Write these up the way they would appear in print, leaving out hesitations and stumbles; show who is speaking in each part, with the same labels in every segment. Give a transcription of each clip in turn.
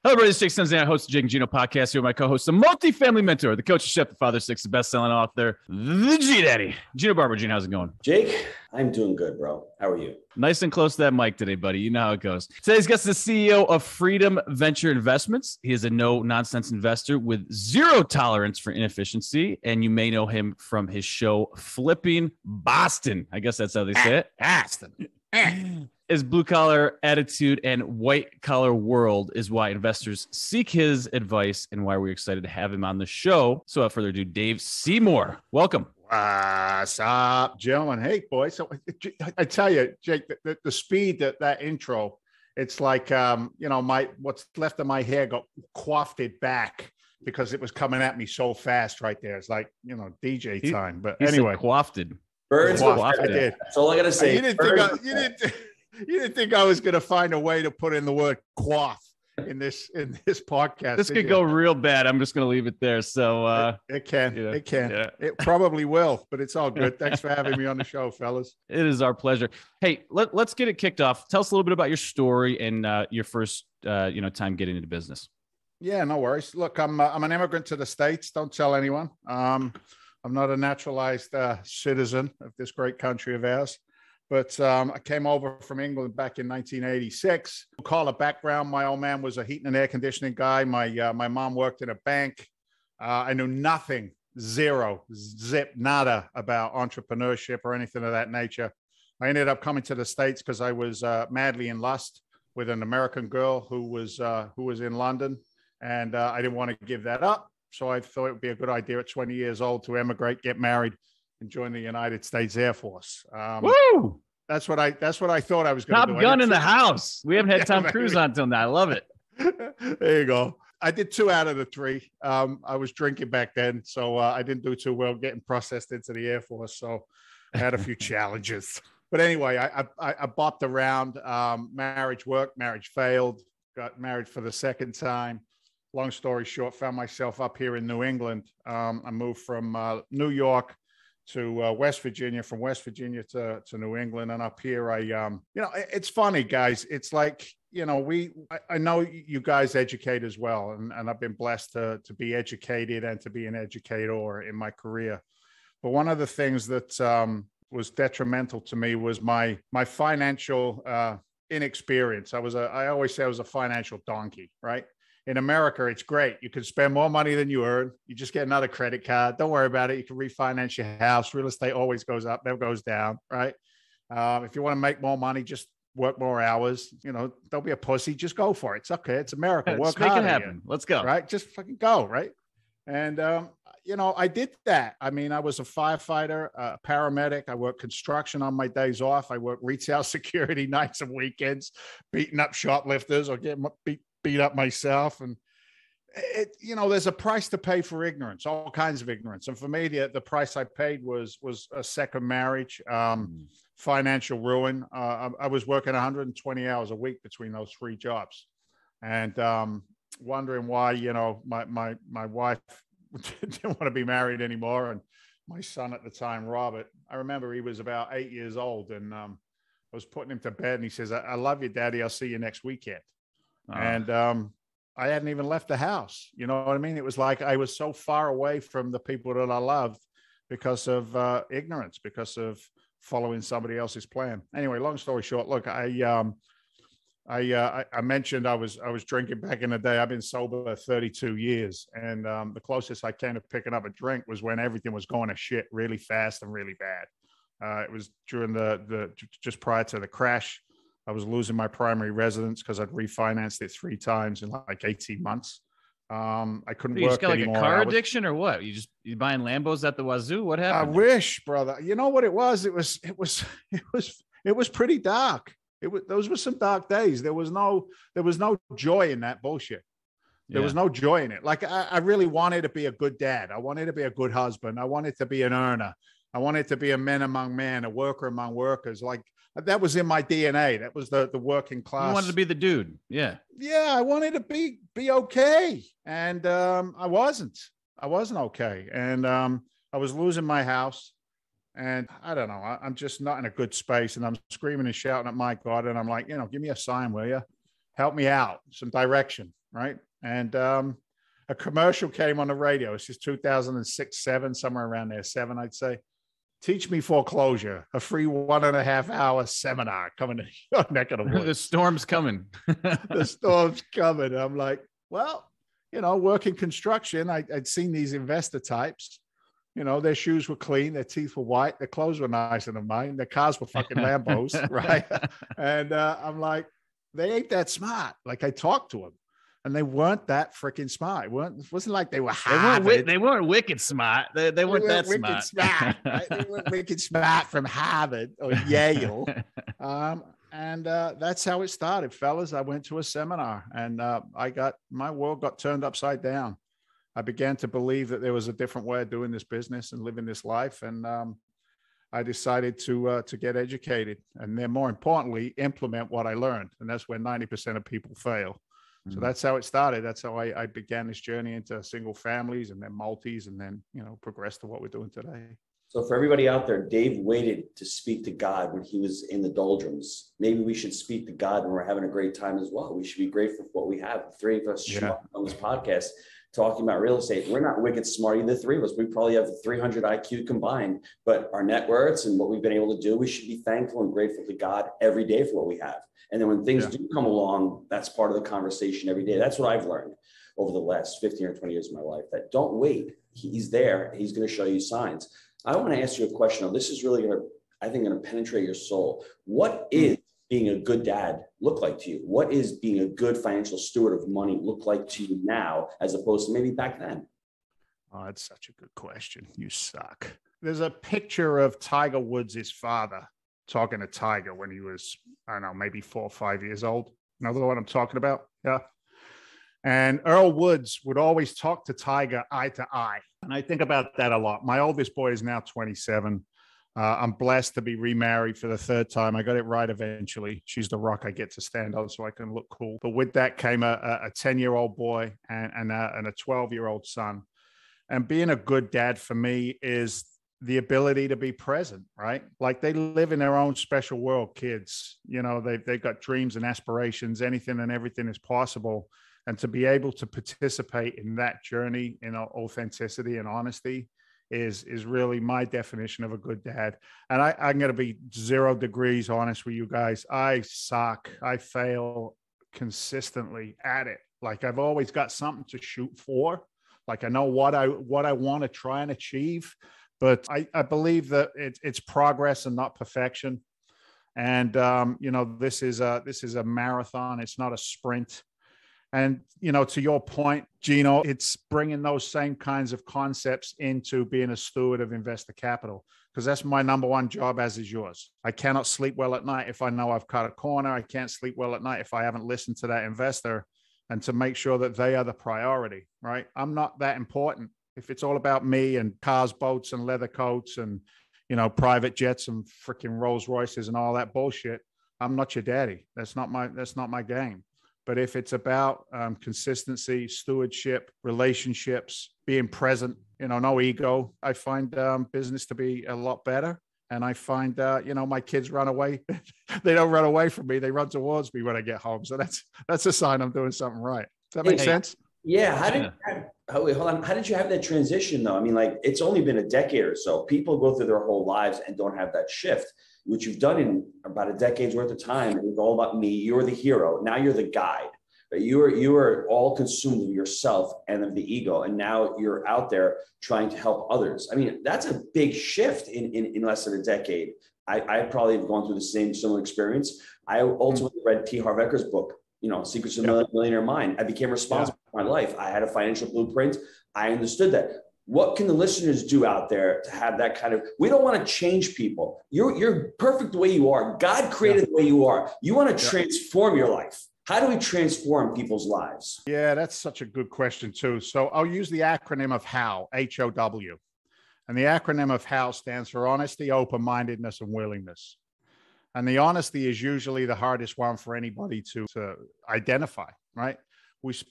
Speaker 1: Hello, everybody. This is Jake Senzan, host of Jake and Gino podcast. Here with my co-host, the multi-family mentor, the coach of chef, the father of six, the best-selling author, the G-Daddy, Gino Barber. Gino, how's it going?
Speaker 2: Jake, I'm doing good, bro. How are you?
Speaker 1: Nice and close to that mic today, buddy. You know how it goes. Today's guest is the CEO of Freedom Venture Investments. He is a no-nonsense investor with zero tolerance for inefficiency, and you may know him from his show, Flipping Boston. I guess that's how they say it.
Speaker 2: Boston.
Speaker 1: His blue-collar attitude and white-collar world is why investors seek his advice and why we're excited to have him on the show. So without further ado, Dave Seymour, welcome.
Speaker 3: What's up, gentlemen? Hey, boys. So I tell you, Jake, the speed that intro, it's like, what's left of my hair got wafted back because it was coming at me so fast right there. It's like, DJ time. But anyway.
Speaker 1: Wafted.
Speaker 2: Birds.
Speaker 3: I did.
Speaker 2: That's all I got to say.
Speaker 3: You didn't think I was going to find a way to put in the word quaff in this podcast.
Speaker 1: This could go real bad. I'm just going to leave it there. So
Speaker 3: it can. Yeah. It probably will, but it's all good. Thanks for having me on the show, fellas.
Speaker 1: It is our pleasure. Hey, let's get it kicked off. Tell us a little bit about your story and your first time getting into business.
Speaker 3: Yeah, no worries. Look, I'm an immigrant to the States. Don't tell anyone. I'm not a naturalized citizen of this great country of ours. But I came over from England back in 1986. Call it background. My old man was a heating and air conditioning guy. My mom worked in a bank. I knew nothing, zero, zip, nada about entrepreneurship or anything of that nature. I ended up coming to the States because I was madly in lust with an American girl who was in London, and I didn't want to give that up. So I thought it would be a good idea at 20 years old to emigrate, get married, and join the United States Air Force.
Speaker 1: Woo!
Speaker 3: That's what I thought I was going to do.
Speaker 1: Top Gun in the house. We haven't had Tom Cruise on until now. I love it.
Speaker 3: There you go. I did 2 out of the 3. I was drinking back then, so I didn't do too well getting processed into the Air Force. So I had a few challenges. But anyway, I bopped around. Marriage worked, marriage failed, got married for the second time. Long story short, found myself up here in New England. I moved from New York to West Virginia, from West Virginia to New England. And up here, it's funny, guys. It's like, I know you guys educate as well. And I've been blessed to be educated and to be an educator in my career. But one of the things that was detrimental to me was my financial inexperience. I always say I was a financial donkey, right? In America, it's great. You can spend more money than you earn. You just get another credit card. Don't worry about it. You can refinance your house. Real estate always goes up, never goes down, right? If you want to make more money, just work more hours. Don't be a pussy. Just go for it. It's okay. It's America. Work hard.
Speaker 1: Make it happen. Let's go.
Speaker 3: Right? Just fucking go, right? And, I did that. I mean, I was a firefighter, a paramedic. I worked construction on my days off. I worked retail security nights and weekends, beating up shoplifters or getting beat up myself. And there's a price to pay for ignorance, all kinds of ignorance. And for me, the price I paid was a second marriage, financial ruin. I was working 120 hours a week between those 3 jobs, and wondering why, my wife didn't want to be married anymore. And my son at the time, Robert, I remember he was about 8 years old, and I was putting him to bed, and he says, I love you, Daddy. I'll see you next weekend. And I hadn't even left the house. You know what I mean? It was like I was so far away from the people that I loved because of ignorance, because of following somebody else's plan. Anyway, long story short, look, I mentioned I was drinking back in the day. I've been sober 32 years. And the closest I came to picking up a drink was when everything was going to shit really fast and really bad. It was during just prior to the crash. I was losing my primary residence because I'd refinanced it 3 times in like 18 months. I couldn't work anymore. You just got like a
Speaker 1: car addiction or what? You buying Lambos at the wazoo? What happened?
Speaker 3: I wish, brother. You know what it was? It was pretty dark. Those were some dark days. There was no joy in that bullshit. There was no joy in it. Like I really wanted to be a good dad. I wanted to be a good husband. I wanted to be an earner. I wanted to be a man among men, a worker among workers. Like that was in my DNA. That was the working class.
Speaker 1: You wanted to be the dude. Yeah.
Speaker 3: Yeah. I wanted to be okay. And I wasn't okay. And I was losing my house. And I don't know, I'm just not in a good space. And I'm screaming and shouting at my God. And I'm like, give me a sign, will you? Help me out, some direction. right? And a commercial came on the radio. It's just 2006, 7, somewhere around there, 7, I'd say. Teach Me Foreclosure, a free 1.5-hour seminar coming to your neck of the woods.
Speaker 1: The storm's coming.
Speaker 3: The storm's coming. I'm like, well, working construction, I'd seen these investor types. Their shoes were clean, their teeth were white, their clothes were nicer than mine, their cars were fucking Lambos, right? And I'm like, they ain't that smart. Like, I talked to them. And they weren't that freaking smart. It wasn't like they were Harvard.
Speaker 1: They weren't wicked smart. They weren't that
Speaker 3: wicked
Speaker 1: smart.
Speaker 3: Right? They weren't wicked smart from Harvard or Yale. And that's how it started, fellas. I went to a seminar and my world got turned upside down. I began to believe that there was a different way of doing this business and living this life. And I decided to get educated and then, more importantly, implement what I learned. And that's where 90% of people fail. So that's how it started. That's how I began this journey into single families and then multis and then, progressed to what we're doing today.
Speaker 2: So for everybody out there, Dave waited to speak to God when he was in the doldrums. Maybe we should speak to God when we're having a great time as well. We should be grateful for what we have. The three of us on this podcast talking about real estate. We're not wicked smart, either three of us. We probably have 300 IQ combined, but our net worths and what we've been able to do, we should be thankful and grateful to God every day for what we have. And then when things do come along, that's part of the conversation every day. That's what I've learned over the last 15 or 20 years of my life, that don't wait. He's there. He's going to show you signs. I want to ask you a question. Now, this is really going to penetrate your soul. What is being a good dad look like to you? What is being a good financial steward of money look like to you now, as opposed to maybe back then?
Speaker 3: Oh, that's such a good question. You suck. There's a picture of Tiger Woods' father talking to Tiger when he was, I don't know, maybe 4 or 5 years old. You know what I'm talking about? Yeah. And Earl Woods would always talk to Tiger eye to eye. And I think about that a lot. My oldest boy is now 27. I'm blessed to be remarried for the 3rd time. I got it right eventually. She's the rock I get to stand on so I can look cool. But with that came a 10-year-old boy and a 12-year-old son. And being a good dad for me is the ability to be present, right? Like, they live in their own special world, kids. They've got dreams and aspirations. Anything and everything is possible. And to be able to participate in that journey in authenticity and honesty is really my definition of a good dad. And I'm going to be 0 degrees honest with you guys. I suck. I fail consistently at it. Like, I've always got something to shoot for. Like, I know what I want to try and achieve, but I believe that it's progress and not perfection. And this is a marathon. It's not a sprint. And, to your point, Gino, it's bringing those same kinds of concepts into being a steward of investor capital, because that's my number one job, as is yours. I cannot sleep well at night if I know I've cut a corner. I can't sleep well at night if I haven't listened to that investor and to make sure that they are the priority, right? I'm not that important. If it's all about me and cars, boats, and leather coats and, private jets and freaking Rolls Royces and all that bullshit, I'm not your daddy. That's not my game. But if it's about consistency, stewardship, relationships, being present, no ego, I find business to be a lot better. And I find, my kids run away. They don't run away from me. They run towards me when I get home. So that's a sign I'm doing something right. Does that make sense?
Speaker 2: Yeah. Hold on. How did you have that transition, though? I mean, like, it's only been a decade or so. People go through their whole lives and don't have that shift, which you've done in about a decade's worth of time. It was all about me. You're the hero. Now you're the guide. You were all consumed of yourself and of the ego. And now you're out there trying to help others. I mean, that's a big shift in less than a decade. I probably have gone through the similar experience. I ultimately read T. Harv Eker's book, Secrets of the Millionaire Mind. I became responsible for my life. I had a financial blueprint. I understood that. What can the listeners do out there to have that kind of, we don't want to change people. You're perfect the way you are. God created the way you are. You want to transform your life. How do we transform people's lives?
Speaker 3: Yeah, that's such a good question too. So I'll use the acronym of HOW, H-O-W. And the acronym of HOW stands for honesty, open-mindedness, and willingness. And the honesty is usually the hardest one for anybody to identify, right?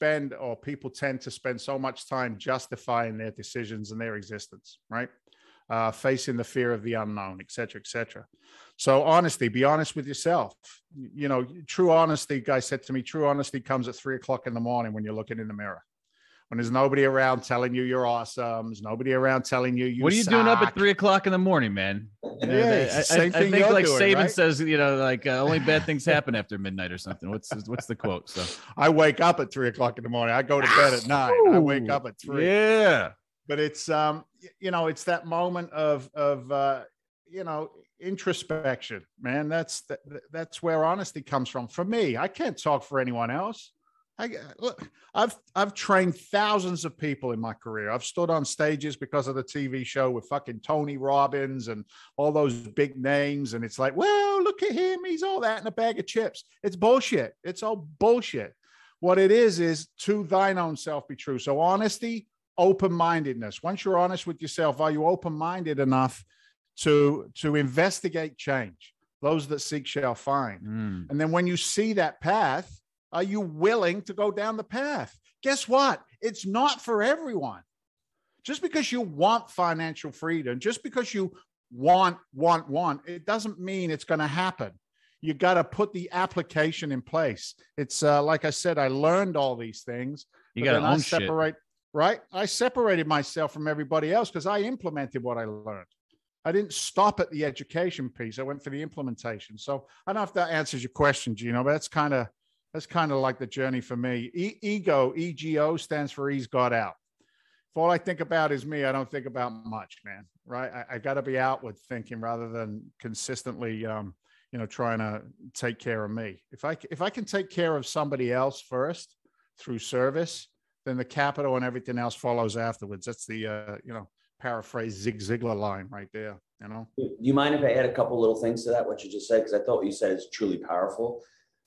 Speaker 3: People tend to spend so much time justifying their decisions and their existence, right? facing the fear of the unknown, et cetera, et cetera. So honesty, be honest with yourself. You know, true honesty, guy said to me, true honesty comes at 3:00 in the morning when you're looking in the mirror. When there's nobody around telling you you're awesome, there's nobody around telling you
Speaker 1: what are you
Speaker 3: suck.
Speaker 1: doing up at 3:00 in the morning, man?
Speaker 3: Same thing
Speaker 1: I think like
Speaker 3: doing,
Speaker 1: Saban
Speaker 3: right?
Speaker 1: says, you know, like only bad things happen after midnight or something. What's the quote? So
Speaker 3: I wake up at 3:00 in the morning. I go to bed at 9. I wake up at 3.
Speaker 1: Yeah.
Speaker 3: But it's you know, it's that moment of you know, introspection, man. That's where honesty comes from. For me, I can't talk for anyone else. Look, I've trained thousands of people in my career. I've stood on stages because of the TV show with fucking Tony Robbins and all those big names. And it's like, well, look at him. He's all that in a bag of chips. It's bullshit. It's all bullshit. What it is to thine own self be true. So honesty, open-mindedness. Once you're honest with yourself, are you open-minded enough to investigate change? Those that seek shall find. And then when you see that path, are you willing to go down the path? Guess what? It's not for everyone. Just because you want financial freedom, just because you want, it doesn't mean it's going to happen. You got to put the application in place. It's like I said, I learned all these things.
Speaker 1: You got to own shit.
Speaker 3: Right? I separated myself from everybody else because I implemented what I learned. I didn't stop at the education piece. I went for the implementation. So I don't know if that answers your question, Gino, but that's kind of like the journey for me. EGO stands for Ease God Out. If all I think about is me, I don't think about much, man. Right? I got to be outward thinking rather than consistently, you know, trying to take care of me. If I can take care of somebody else first through service, then the capital and everything else follows afterwards. That's the, you know, paraphrase Zig Ziglar line right there, you know?
Speaker 2: Do you mind if I add a couple little things to that, what you just said? Because I thought what you said is truly powerful.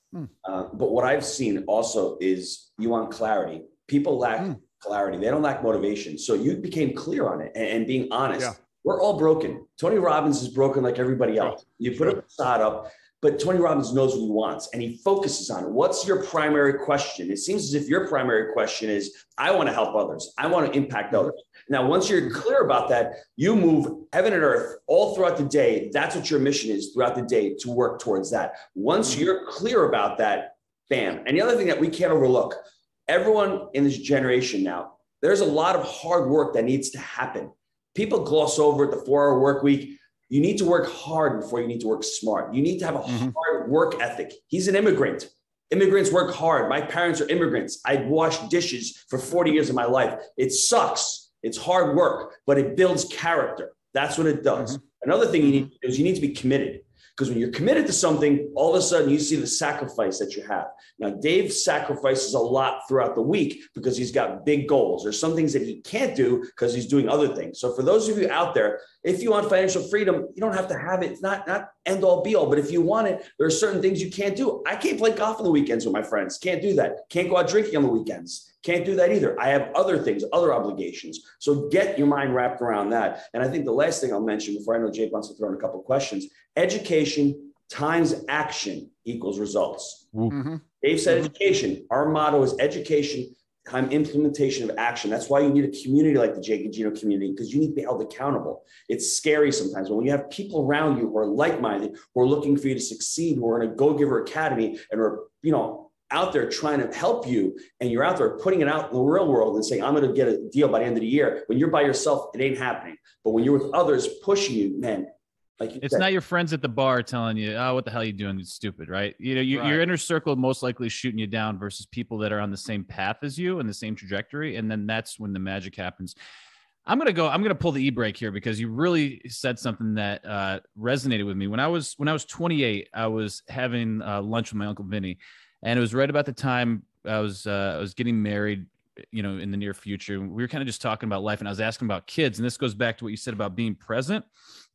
Speaker 2: But what I've seen also is you want clarity. People lack clarity. They don't lack motivation. So you became clear on it and being honest. Yeah. We're all broken. Tony Robbins is broken like everybody else. You put a facade up, but Tony Robbins knows what he wants and he focuses on it. What's your primary question? It seems as if your primary question is, I want to help others. I want to impact others. Now, once you're clear about that, you move heaven and earth all throughout the day. That's what your mission is throughout the day, to work towards that. Once you're clear about that, bam. And the other thing that we can't overlook, everyone in this generation now, there's a lot of hard work that needs to happen. People gloss over the 4-hour work week. You need to work hard before you need to work smart. You need to have a hard work ethic. He's an immigrant. Immigrants work hard. My parents are immigrants. I washed dishes for 40 years of my life. It sucks. It's hard work, but it builds character. That's what it does. Another thing you need to do is you need to be committed. Because when you're committed to something, all of a sudden you see the sacrifice that you have. Now, Dave sacrifices a lot throughout the week because he's got big goals. There's some things that he can't do because he's doing other things. So for those of you out there, if you want financial freedom, you don't have to have it. It's not end all be all, but if you want it, there are certain things you can't do. I can't play golf on the weekends with my friends. Can't do that. Can't go out drinking on the weekends. Can't do that either. I have other things, other obligations. So get your mind wrapped around that. And I think the last thing I'll mention before I know Jake wants to throw in a couple of questions, education times action equals results. Dave said education. Our motto is education time implementation of action. That's why you need a community like the Jake and Gino community, because you need to be held accountable. It's scary sometimes, but when you have people around you who are like-minded, who are looking for you to succeed, who are in a Go-Giver Academy and are, you know, out there trying to help you, and you're out there putting it out in the real world and saying, I'm going to get a deal by the end of the year. When you're by yourself, it ain't happening. But when you're with others pushing you, man, like you
Speaker 1: it's
Speaker 2: said,
Speaker 1: not your friends at the bar telling you, oh, what the hell are you doing? It's stupid, right? You know, your inner circle most likely shooting you down versus people that are on the same path as you and the same trajectory. And then that's when the magic happens. I'm going to pull the e-brake here because you really said something that resonated with me. When I was 28, I was having lunch with my Uncle Vinny, and it was right about the time I was getting married, you know, in the near future. We were kind of just talking about life, and I was asking about kids. And this goes back to what you said about being present.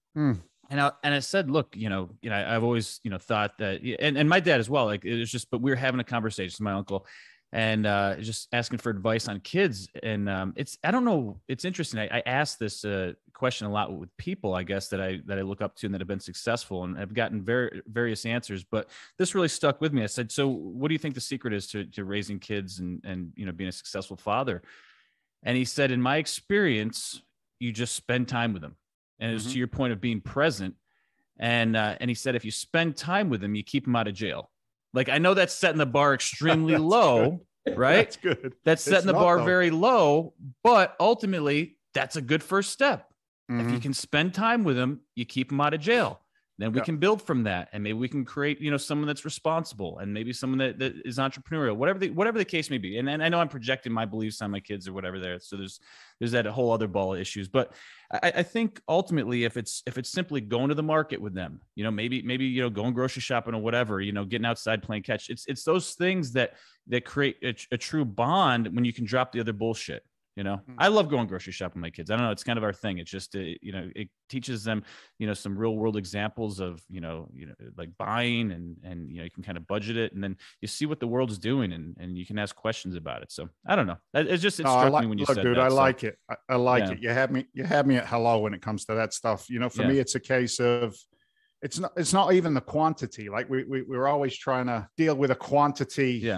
Speaker 1: And I said, look, you know, I've always, you know, thought that, and my dad as well, like it was just, but we were having a conversation with my uncle and just asking for advice on kids. And I don't know, it's interesting. I asked this question a lot with people, I guess, that I look up to and that have been successful, and I've gotten various answers, but this really stuck with me. I said, so what do you think the secret is to raising kids and, you know, being a successful father? And he said, in my experience, you just spend time with them. And it was to your point of being present. And he said, if you spend time with them, you keep them out of jail. Like, I know that's setting the bar extremely low, right?
Speaker 3: That's good.
Speaker 1: That's setting the bar very low, but ultimately that's a good first step. If you can spend time with them, you keep them out of jail. Then we can build from that, and maybe we can create, someone that's responsible, and maybe someone that is entrepreneurial, whatever the case may be. And I know I'm projecting my beliefs on my kids or whatever there. So there's that whole other ball of issues. But I think ultimately, if it's simply going to the market with them, maybe going grocery shopping or whatever, getting outside, playing catch, it's those things that create a true bond when you can drop the other bullshit. I love going grocery shopping with my kids. I don't know. It's kind of our thing. It's just, it teaches them, some real world examples of, like buying and you can kind of budget it, and then you see what the world's doing, and you can ask questions about it. So I don't know. It struck me when you said
Speaker 3: dude,
Speaker 1: that.
Speaker 3: I like it. I like it. You had me at hello when it comes to that stuff. For me, it's a case of, it's not even the quantity. Like we're always trying to deal with a quantity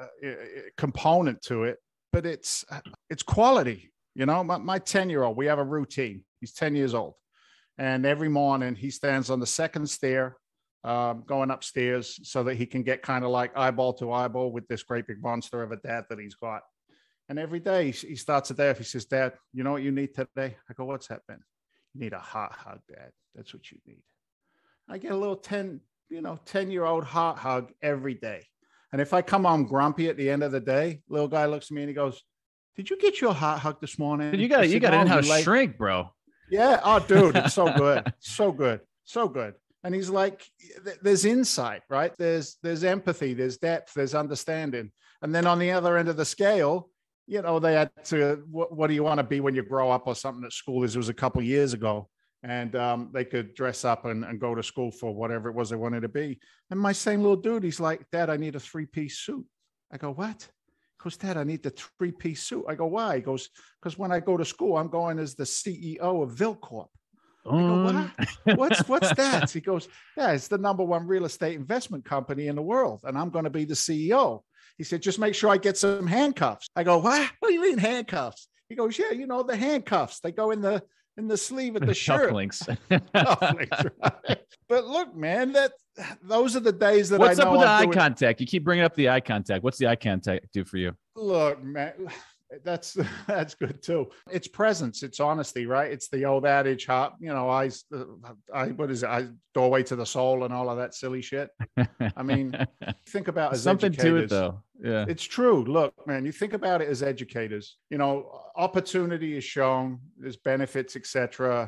Speaker 3: component to it. But it's quality. My 10-year-old, we have a routine. He's 10 years old. And every morning he stands on the second stair, going upstairs so that he can get kind of like eyeball to eyeball with this great big monster of a dad that he's got. And every day he starts the day off. He says, Dad, you know what you need today? I go, what's that, Ben? You need a heart hug, Dad. That's what you need. I get a little 10-year-old heart hug every day. And if I come home grumpy at the end of the day, little guy looks at me and he goes, did you get your heart hug this morning?
Speaker 1: You got in-house shrink, bro.
Speaker 3: Yeah. Oh, dude, it's so good. So good. So good. And he's like, there's insight, right? There's empathy, there's depth, there's understanding. And then on the other end of the scale, they had to, what do you want to be when you grow up or something at school? This was a couple of years ago. And they could dress up and go to school for whatever it was they wanted to be. And my same little dude, he's like, Dad, I need a 3-piece suit. I go, what? He goes, Dad, I need the 3-piece suit. I go, why? He goes, because when I go to school, I'm going as the CEO of Vilcorp. I go, what? What's that? He goes, yeah, it's the #1 real estate investment company in the world. And I'm going to be the CEO. He said, just make sure I get some handcuffs. I go, what? What do you mean handcuffs? He goes, yeah, the handcuffs. They go in the sleeve of the shirt. Cufflinks, right? But look, man, those are the days that
Speaker 1: What's up with the eye contact? You keep bringing up the eye contact. What's the eye contact do for you?
Speaker 3: Look, man, that's good too. It's presence. It's honesty, right? It's the old adage, eyes, what is it? Doorway to the soul and all of that silly shit. I mean, think about as
Speaker 1: something
Speaker 3: educators,
Speaker 1: to it though. Yeah, it's
Speaker 3: true. Look, man, you think about it as educators, opportunity is shown, there's benefits, etc.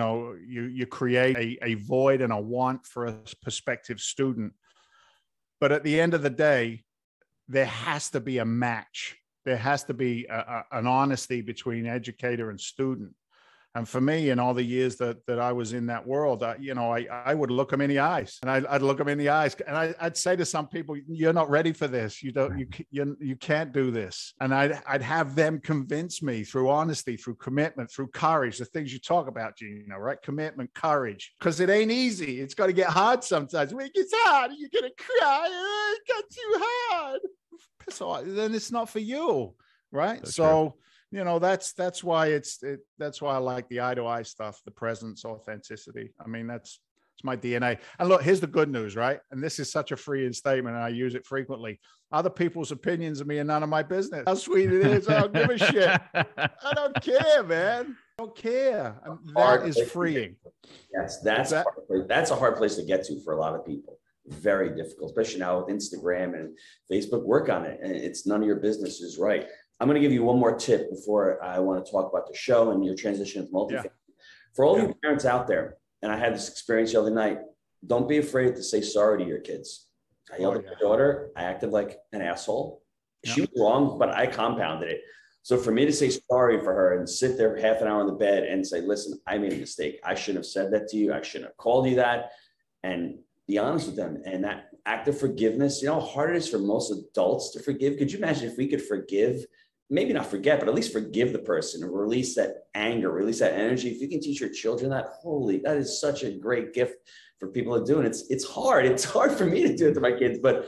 Speaker 3: You create a void and a want for a prospective student. But at the end of the day, there has to be a match. There has to be an honesty between educator and student. And for me, in all the years that I was in that world, I would look them in the eyes, and I'd look them in the eyes, and I'd say to some people, "You're not ready for this. You can't do this." And I'd have them convince me through honesty, through commitment, through courage, the things you talk about, Gino, right? Commitment, courage, because it ain't easy. It's got to get hard sometimes. When it gets hard, you're gonna cry. Oh, it got too hard. Piss off. Then it's not for you, right? So that's why that's why I like the eye to eye stuff, the presence, authenticity. I mean, it's my DNA. And look, here's the good news, right? And this is such a freeing statement, and I use it frequently. Other people's opinions of me are none of my business. How sweet it is. I don't give a shit. I don't care, man. I don't care. And that is freeing.
Speaker 2: Yes, that's a hard place to get to for a lot of people. Very difficult, especially now with Instagram and Facebook. Work on it, and it's none of your business is right. I'm going to give you one more tip before I want to talk about the show and your transition to multifamily. For all you parents out there, and I had this experience the other night, don't be afraid to say sorry to your kids. I yelled at my daughter. I acted like an asshole. She was wrong, but I compounded it. So for me to say sorry for her and sit there half an hour on the bed and say, listen, I made a mistake. I shouldn't have said that to you. I shouldn't have called you that. And be honest with them. And that act of forgiveness, how hard it is for most adults to forgive. Could you imagine if we could forgive, maybe not forget, but at least forgive the person and release that anger, release that energy? If you can teach your children that, that is such a great gift for people to do. And it's hard. It's hard for me to do it to my kids, but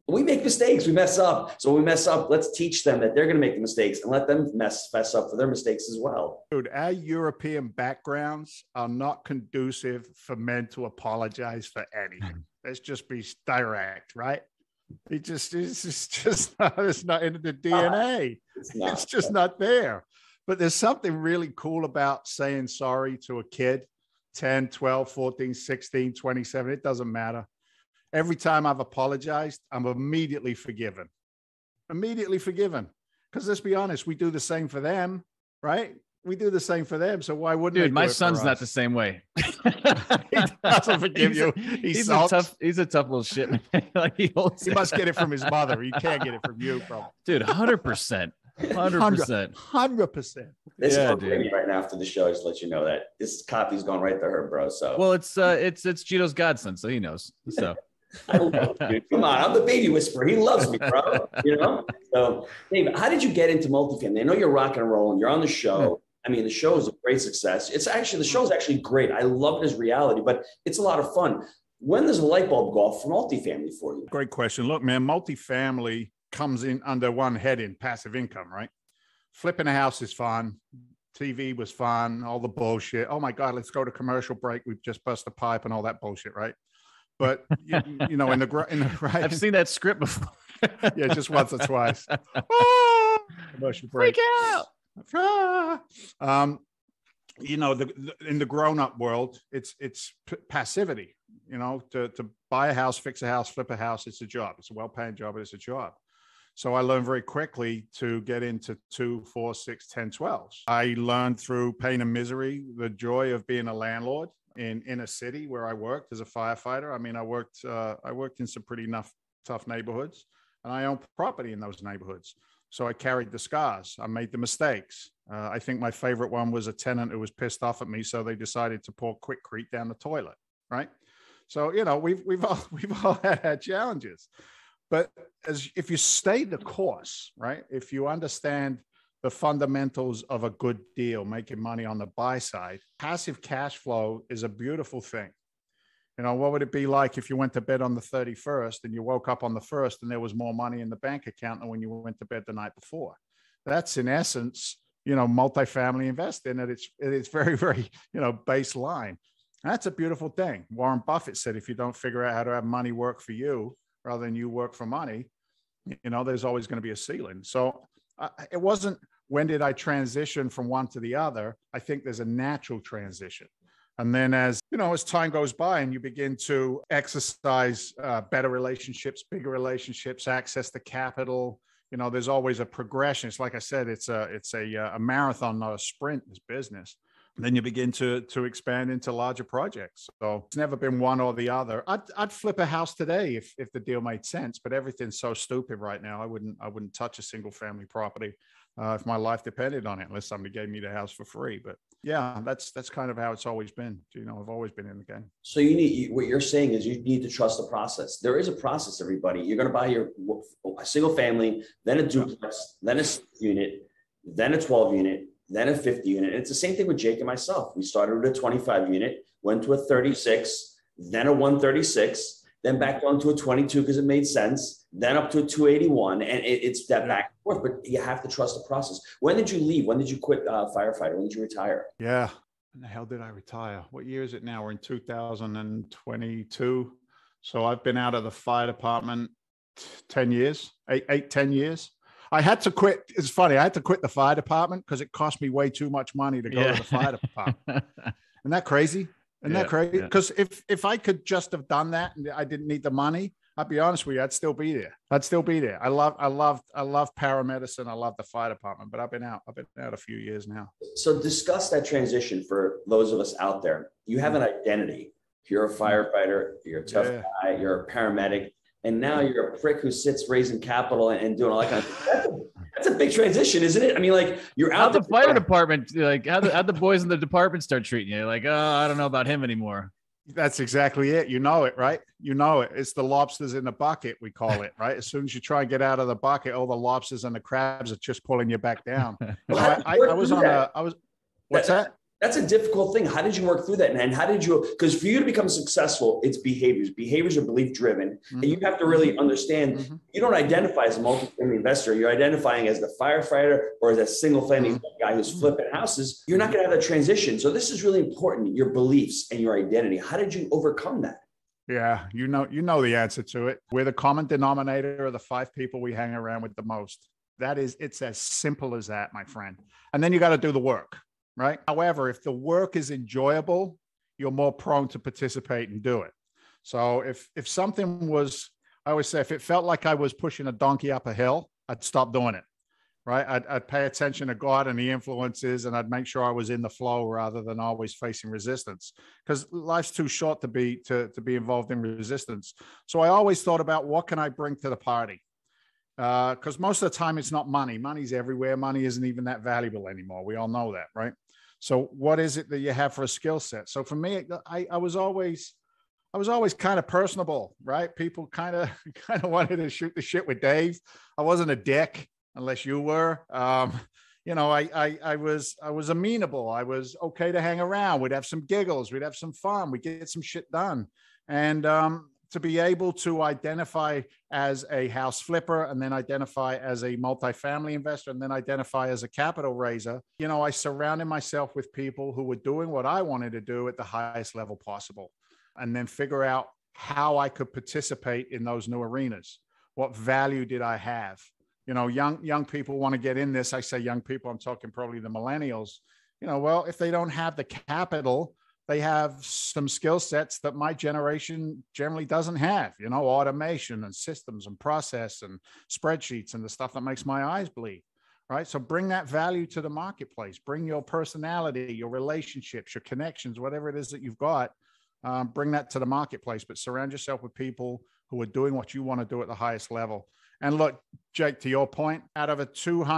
Speaker 2: We make mistakes. We mess up. So when we mess up, let's teach them that they're going to make the mistakes and let them fess up for their mistakes as well.
Speaker 3: Dude, our European backgrounds are not conducive for men to apologize for anything. Let's just be direct, right? It's just not, it's not in the DNA. It's just not there. But there's something really cool about saying sorry to a kid, 10, 12, 14, 16, 27. It doesn't matter. Every time I've apologized, I'm immediately forgiven. Immediately forgiven. Because let's be honest, we do the same for them, right? We do the same for them. So why wouldn't
Speaker 1: Dude, my son's not the same way.
Speaker 3: He doesn't forgive you.
Speaker 1: He's a tough little shit. Like he
Speaker 3: must get it from his mother. He can't get it from you, bro.
Speaker 1: Dude, 100%. 100%.
Speaker 3: 100%.
Speaker 2: This is me right now after the show. Just to let you know that this copy's going right to her, bro. So
Speaker 1: well, it's Gito's godson, so he knows. So
Speaker 2: I love it, dude. Come on, I'm the baby whisperer. He loves me, bro. You know. So, Dave, how did you get into multifamily? I know you're rocking and rolling. You're on the show. I mean, the show is a great success. The show is actually great. I love it as reality, but it's a lot of fun. When does a light bulb go off for multifamily for you?
Speaker 3: Great question. Look, man, multifamily comes in under one heading, passive income, right? Flipping a house is fun. TV was fun. All the bullshit. Oh my God, let's go to commercial break. We've just bust a pipe and all that bullshit, right? But you know, in the right,
Speaker 1: I've seen that script before.
Speaker 3: Yeah, just once or twice. Oh, commercial break.
Speaker 1: Freak out.
Speaker 3: You know, in the grown-up world, it's passivity. You know, to buy a house, fix a house, flip a house, it's a job. It's a well-paying job, but it's a job. So I learned very quickly to get into 2, 4, 6, 10, 12s. I learned through pain and misery the joy of being a landlord in a city where I worked as a firefighter. I mean, I worked in some pretty tough neighborhoods, and I owned property in those neighborhoods. So I carried the scars. I made the mistakes. I think my favorite one was a tenant who was pissed off at me, so they decided to pour Quikrete down the toilet. Right. So you know we've all had our challenges, but if you stay the course, right? If you understand the fundamentals of a good deal, making money on the buy side, passive cash flow is a beautiful thing. You know, what would it be like if you went to bed on the 31st and you woke up on the 1st and there was more money in the bank account than when you went to bed the night before? That's in essence, you know, multifamily investing at its very, very, you know, baseline. That's a beautiful thing. Warren Buffett said, if you don't figure out how to have money work for you rather than you work for money, you know, there's always going to be a ceiling. So it wasn't, when did I transition from one to the other? I think there's a natural transition. And then as, you know, as time goes by and you begin to exercise better relationships, bigger relationships, access to capital, you know, there's always a progression. It's like I said, it's a marathon, not a sprint, this business. And then you begin to expand into larger projects. So it's never been one or the other. I'd flip a house today if the deal made sense, but everything's so stupid right now. I wouldn't touch a single family property if my life depended on it, unless somebody gave me the house for free. But yeah, that's kind of how it's always been. You know, I've always been in the game.
Speaker 2: So what you're saying is you need to trust the process. There is a process, everybody. You're going to buy a single family, then a duplex, then a unit, then a 12 unit, then a 50 unit. And it's the same thing with Jake and myself. We started with a 25 unit, went to a 36, then a 136, then back down to a 22 because it made sense, then up to a 281. And it's that back and forth, but you have to trust the process. When did you leave? When did you quit firefighter? When did you retire?
Speaker 3: Yeah. When the hell did I retire? What year is it now? We're in 2022. So I've been out of the fire department 10 years, 10 years. I had to quit. It's funny. I had to quit the fire department because it cost me way too much money to go to the fire department. Isn't that crazy? Isn't that crazy? Because if I could just have done that and I didn't need the money, I'll be honest with you, I'd still be there. I love paramedicine. I love the fire department, but I've been out a few years now.
Speaker 2: So discuss that transition for those of us out there. You have an identity. You're a firefighter, you're a tough guy, you're a paramedic, and now you're a prick who sits raising capital and doing all that kind of stuff. That's a big transition, isn't it? I mean, like you're out
Speaker 1: the fire department, like how'd the boys in the department start treating you? Like, oh, I don't know about him anymore.
Speaker 3: That's exactly it. You know it, right? You know it. It's the lobsters in the bucket, we call it, right? As soon as you try and get out of the bucket, all the lobsters and the crabs are just pulling you back down. What's that?
Speaker 2: That's a difficult thing. How did you work through that? And how did you, because for you to become successful, it's behaviors. Behaviors are belief driven. And you have to really understand, you don't identify as a multi-family investor. You're identifying as the firefighter or as a single family guy who's flipping houses. You're not going to have that transition. So this is really important, your beliefs and your identity. How did you overcome that?
Speaker 3: Yeah, you know the answer to it. We're the common denominator of the 5 people we hang around with the most. It's as simple as that, my friend. And then you got to do the work. Right. However, if the work is enjoyable, you're more prone to participate and do it. So if something was, I always say, if it felt like I was pushing a donkey up a hill, I'd stop doing it. Right. I'd pay attention to God and the influences, and I'd make sure I was in the flow rather than always facing resistance, because life's too short to be involved in resistance. So I always thought about, what can I bring to the party? Because most of the time it's not money. Money's everywhere. Money isn't even that valuable anymore. We all know that, right? So what is it that you have for a skill set? So for me, I was always kind of personable, right? People kind of wanted to shoot the shit with Dave. I wasn't a dick unless you were. You know, I was amenable. I was okay to hang around. We'd have some giggles. We'd have some fun. We'd get some shit done. And to be able to identify as a house flipper, and then identify as a multifamily investor, and then identify as a capital raiser, you know, I surrounded myself with people who were doing what I wanted to do at the highest level possible, and then figure out how I could participate in those new arenas. What value did I have? You know, young people want to get in this. I say young people, I'm talking probably the millennials. You know, well, if they don't have the capital, they have some skill sets that my generation generally doesn't have, you know, automation and systems and process and spreadsheets and the stuff that makes my eyes bleed, right? So bring that value to the marketplace. Bring your personality, your relationships, your connections, whatever it is that you've got, bring that to the marketplace, but surround yourself with people who are doing what you want to do at the highest level. And look, Jake, to your point, out of a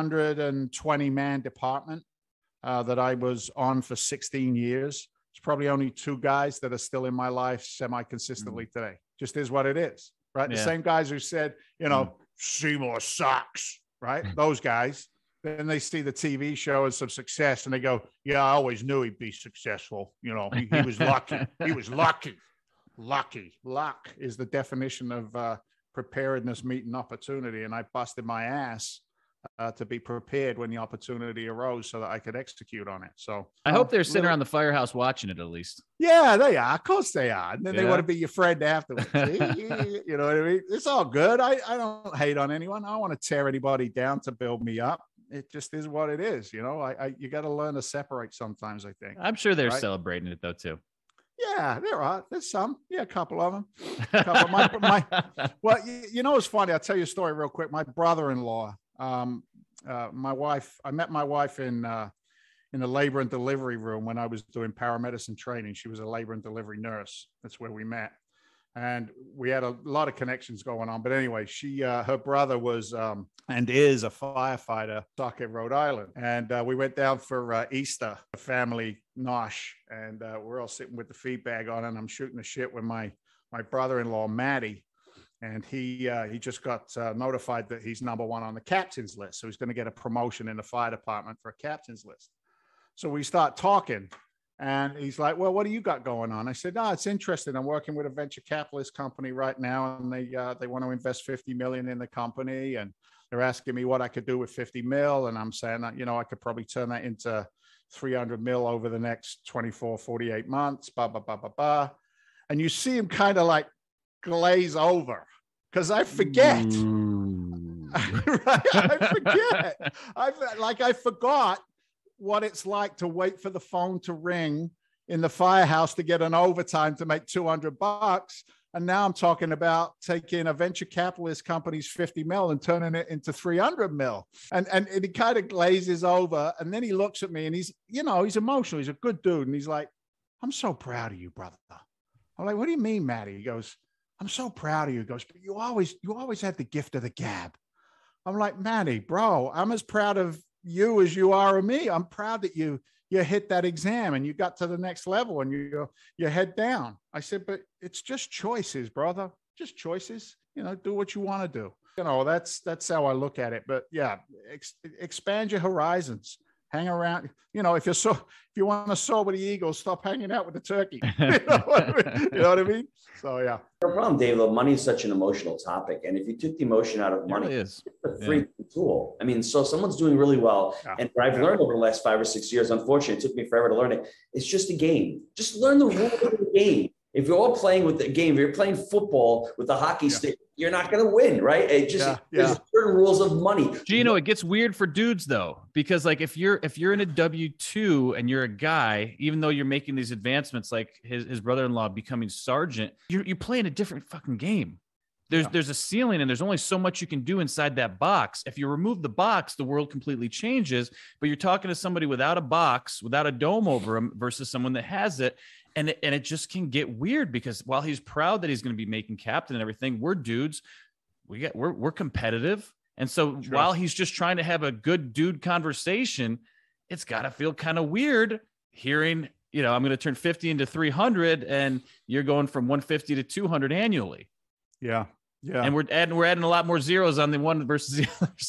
Speaker 3: 220-man department that I was on for 16 years, it's probably only 2 guys that are still in my life semi-consistently today. Just is what it is, right? The same guys who said, you know, Seymour sucks, right? Those guys. Then they see the TV show and some success, and they go, yeah, I always knew he'd be successful. You know, he was lucky. He was lucky. Luck is the definition of preparedness meeting opportunity. And I busted my ass to be prepared when the opportunity arose so that I could execute on it. So
Speaker 1: I hope they're sitting around the firehouse watching it at least.
Speaker 3: Yeah, they are. Of course they are. And then they want to be your friend afterwards. You know what I mean? It's all good. I don't hate on anyone. I don't want to tear anybody down to build me up. It just is what it is. You know, you got to learn to separate sometimes, I think.
Speaker 1: I'm sure they're celebrating it though, too.
Speaker 3: Yeah, there are. There's some. Yeah, a couple of them. Well, you know, it's funny. I'll tell you a story real quick. My brother-in-law, my wife, I met my wife in the labor and delivery room when I was doing paramedicine training. She was a labor and delivery nurse. That's where we met. And we had a lot of connections going on. But anyway, her brother was and is a firefighter back in Rhode Island. And we went down for Easter, a family nosh. And we're all sitting with the feed bag on, and I'm shooting the shit with my brother-in-law, Matty. And he just got notified that he's number 1 on the captain's list. So he's going to get a promotion in the fire department for a captain's list. So we start talking. And he's like, well, what do you got going on? I said, no, it's interesting. I'm working with a venture capitalist company right now, and they want to invest $50 million in the company. And they're asking me what I could do with 50 mil. And I'm saying that, you know, I could probably turn that into 300 mil over the next 24, 48 months, blah, blah, blah, blah, blah. And you see him kind of like glaze over because I forget. Right? I forget. I forgot what it's like to wait for the phone to ring in the firehouse to get an overtime to make $200. And now I'm talking about taking a venture capitalist company's 50 mil and turning it into 300 mil. And it kind of glazes over. And then he looks at me and he's emotional. He's a good dude. And he's like, I'm so proud of you, brother. I'm like, what do you mean, Matty? He goes, I'm so proud of you. He goes, but you always had the gift of the gab. I'm like, Matty, bro, I'm as proud of you as you are of me. I'm proud that you hit that exam and you got to the next level and you're head down. I said, but it's just choices, brother. Just choices. You know, do what you want to do. You know, that's how I look at it. But yeah, expand your horizons. Hang around. You know, if you want to soar with the Eagles, stop hanging out with the turkey. You know what I mean? So yeah.
Speaker 2: No problem, Dave. Though money is such an emotional topic, and if you took the emotion out of money,
Speaker 1: it's
Speaker 2: a free tool. I mean, so someone's doing really well, and what I've learned over the last 5 or 6 years, unfortunately, it took me forever to learn it. It's just a game. Just learn the rules of the game. If you're all playing with the game, if you're playing football with the hockey stick, you're not going to win, right? It just there's certain rules of money.
Speaker 1: Gino, it gets weird for dudes though, because like if you're in a W-2 and you're a guy, even though you're making these advancements, like his brother-in-law becoming sergeant, you're playing a different fucking game. There's a ceiling and there's only so much you can do inside that box. If you remove the box, the world completely changes. But you're talking to somebody without a box, without a dome over him versus someone that has it. And it just can get weird because while he's proud that he's going to be making captain and everything, we're dudes. We're competitive. And so while he's just trying to have a good dude conversation, it's got to feel kind of weird hearing, you know, I'm going to turn 50 into 300 and you're going from 150 to 200 annually.
Speaker 3: Yeah. Yeah.
Speaker 1: And we're adding a lot more zeros on the one versus the other.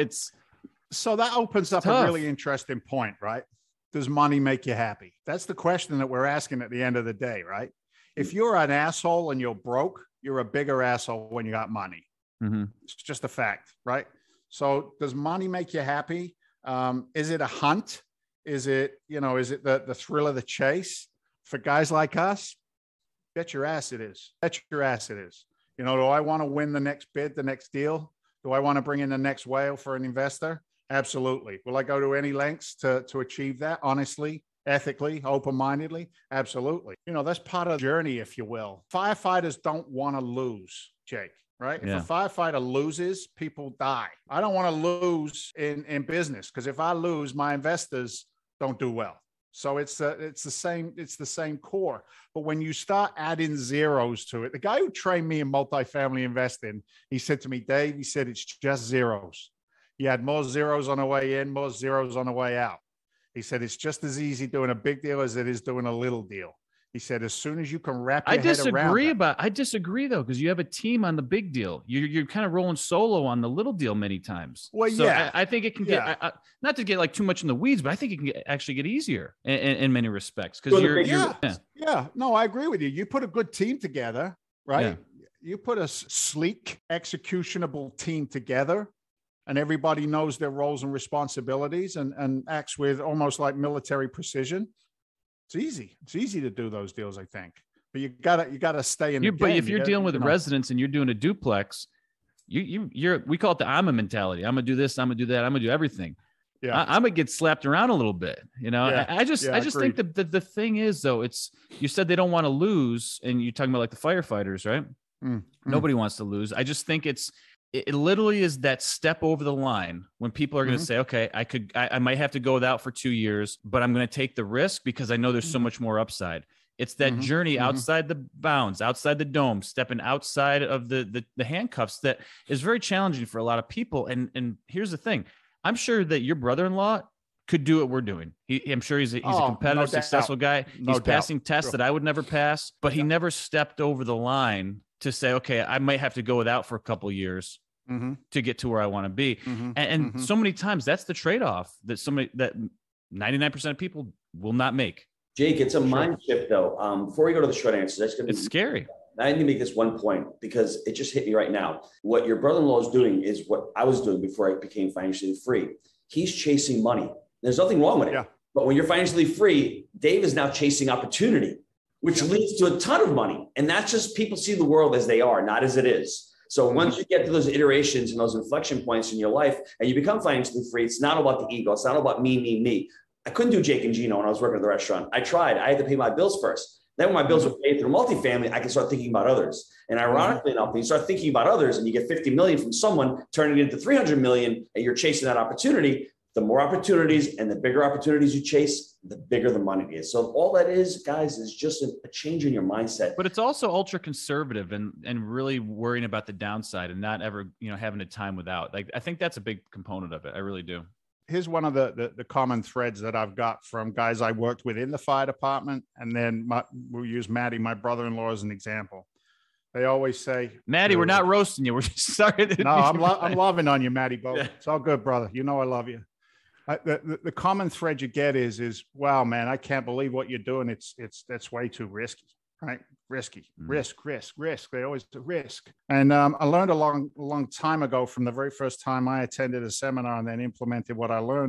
Speaker 1: So
Speaker 3: that opens up a really interesting point, right? Does money make you happy? That's the question that we're asking at the end of the day, right? If you're an asshole and you're broke, you're a bigger asshole when you got money.
Speaker 1: Mm-hmm.
Speaker 3: It's just a fact, right? So does money make you happy? Is it a hunt? Is it the thrill of the chase? For guys like us, bet your ass it is. Bet your ass it is. You know, do I want to win the next bid, the next deal? Do I want to bring in the next whale for an investor? Absolutely. Will I go to any lengths to achieve that? Honestly, ethically, open-mindedly? Absolutely. You know, that's part of the journey, if you will. Firefighters don't want to lose, Jake, right? If a firefighter loses, people die. I don't want to lose in business because if I lose, my investors don't do well. So it's the same core. But when you start adding zeros to it, the guy who trained me in multifamily investing, he said to me, Dave, he said, it's just zeros. You had more zeros on the way in, more zeros on the way out. He said, it's just as easy doing a big deal as it is doing a little deal. He said, as soon as you can wrap your head around that.
Speaker 1: I disagree though, because you have a team on the big deal. You're kind of rolling solo on the little deal many times.
Speaker 3: Well,
Speaker 1: so I think it can get, not to get like too much in the weeds, but I think it can actually get easier in many respects. Because
Speaker 3: no, I agree with you. You put a good team together, right? Yeah. You put a sleek, executionable team together, and everybody knows their roles and responsibilities and acts with almost like military precision. It's easy. It's easy to do those deals, I think. But you gotta stay in the game.
Speaker 1: But if you're dealing with residents and you're doing a duplex, we call it the I'm a mentality. I'm gonna do this. I'm gonna do that. I'm gonna do everything. Yeah, I'm gonna get slapped around a little bit. You know, I just think the thing is though, you said they don't want to lose, and you're talking about like the firefighters, right? Nobody wants to lose. I just think it literally is that step over the line when people are going to say, okay, I might have to go without for 2 years, but I'm going to take the risk because I know there's so much more upside. It's that journey outside the bounds, outside the dome, stepping outside of the handcuffs that is very challenging for a lot of people. And here's the thing. I'm sure that your brother-in-law could do what we're doing. I'm sure he's a competitive, successful guy. He's passing tests that I would never pass, but he never stepped over the line to say, okay, I might have to go without for a couple of years to get to where I want to be. And so many times that's the trade-off that 99% of people will not make.
Speaker 2: Jake, it's a mind shift though. Before we go to the short answer,
Speaker 1: it's scary.
Speaker 2: I need to make this one point because it just hit me right now. What your brother-in-law is doing is what I was doing before I became financially free. He's chasing money. There's nothing wrong with it. Yeah. But when you're financially free, Dave is now chasing opportunity, which leads to a ton of money. And that's just people see the world as they are, not as it is. So once you get to those iterations and those inflection points in your life and you become financially free, it's not about the ego. It's not about me. I couldn't do Jake and Gino when I was working at the restaurant. I tried. I had to pay my bills first. Then when my bills were paid through multifamily, I can start thinking about others. And ironically enough, when you start thinking about others and you get 50 million from someone, turning it into 300 million, and you're chasing that opportunity, the more opportunities and the bigger opportunities you chase, the bigger the money is. So all that is, guys, is just a change in your mindset.
Speaker 1: But it's also ultra conservative and really worrying about the downside and not ever, having a time without. Like, I think that's a big component of it. I really do.
Speaker 3: Here's one of the common threads that I've got from guys I worked with in the fire department. And then we'll use Matty, my brother-in-law, as an example. They always say,
Speaker 1: Matty, we're not roasting you. We're just sorry.
Speaker 3: No, I'm loving on you, Matty. Yeah. It's all good, brother. You know I love you. The common thread you get is, wow, man, I can't believe what you're doing. That's way too risky, right? Risky, risk. They always do risk. And I learned a long time ago, from the very first time I attended a seminar and then implemented what I learned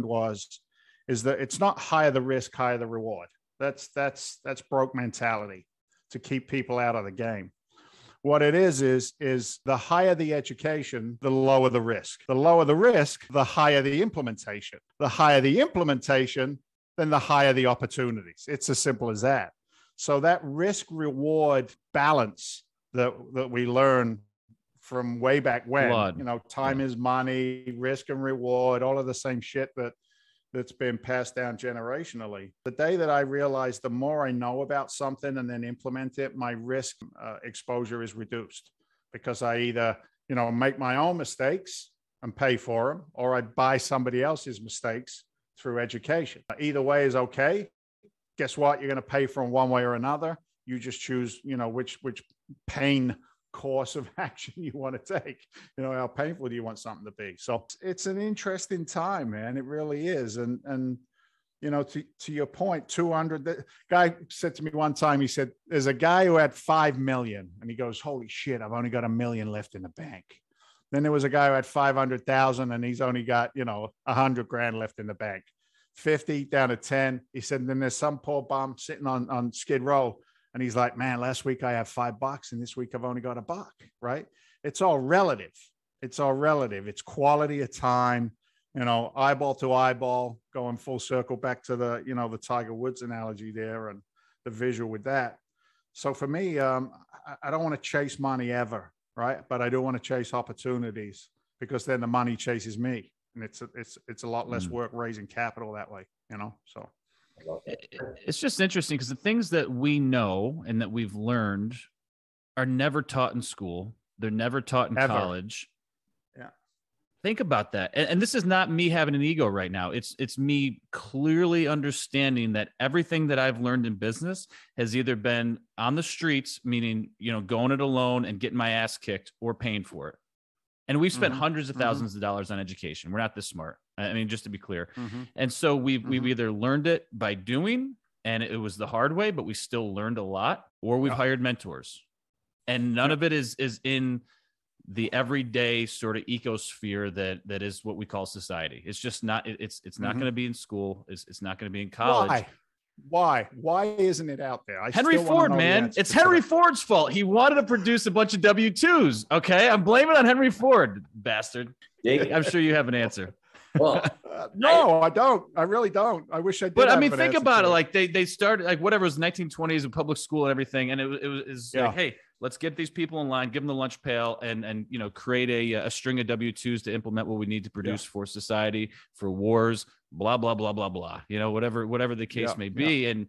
Speaker 3: is that it's not higher the risk, higher the reward. That's broke mentality to keep people out of the game. What it is the higher the education, the lower the risk. The lower the risk, the higher the implementation. The higher the implementation, then the higher the opportunities. It's as simple as that. So that risk reward balance that we learn from way back when, time is money, risk and reward, all of the same shit that's been passed down generationally. The day that I realized the more I know about something and then implement it, my risk exposure is reduced, because I either, make my own mistakes and pay for them, or I buy somebody else's mistakes through education. Either way is okay. Guess what? You're going to pay for them one way or another. You just choose, which pain course of action you want to take. How painful do you want something to be? So it's an interesting time, man. It really is. And to your point, 200, the guy said to me one time, he said, there's a guy who had 5 million, and he goes, holy shit, I've only got $1 million left in the bank. Then there was a guy who had 500,000 and he's only got, 100 grand left in the bank. 50 down to 10. He said, and then there's some poor bum sitting on Skid Row, and he's like, man, last week I have $5 and this week I've only got $1, right? It's all relative. It's quality of time, eyeball to eyeball, going full circle back to the Tiger Woods analogy there and the visual with that. So for me, I don't want to chase money ever, right? But I do want to chase opportunities, because then the money chases me. And it's a lot less work raising capital that way, so.
Speaker 1: It's just interesting, because the things that we know and that we've learned are never taught in school. They're never taught in college.
Speaker 3: Yeah.
Speaker 1: Think about that. And this is not me having an ego right now. It's me clearly understanding that everything that I've learned in business has either been on the streets, meaning, going it alone and getting my ass kicked, or paying for it. And we've spent hundreds of thousands of dollars on education. We're not this smart. I mean, just to be clear. And so we've either learned it by doing, and it was the hard way, but we still learned a lot, or we've hired mentors. And none of it is in the everyday sort of ecosphere that is what we call society. It's just not, it's not going to be in school. It's not going to be in college.
Speaker 3: Why isn't it out there?
Speaker 1: Henry Ford, man. It's Henry Ford's fault. He wanted to produce a bunch of W-2s. Okay. I'm blaming on Henry Ford, bastard. I'm sure you have an answer.
Speaker 2: Well,
Speaker 3: no, I don't. I really don't. I wish I did.
Speaker 1: But I mean, think about it. Like they started, like whatever, it was 1920s in public school and everything. And it was like, hey, let's get these people in line, give them the lunch pail, and create a string of W-2s to implement what we need to produce for society, for wars, blah, blah, blah, blah, blah, whatever the case may be. And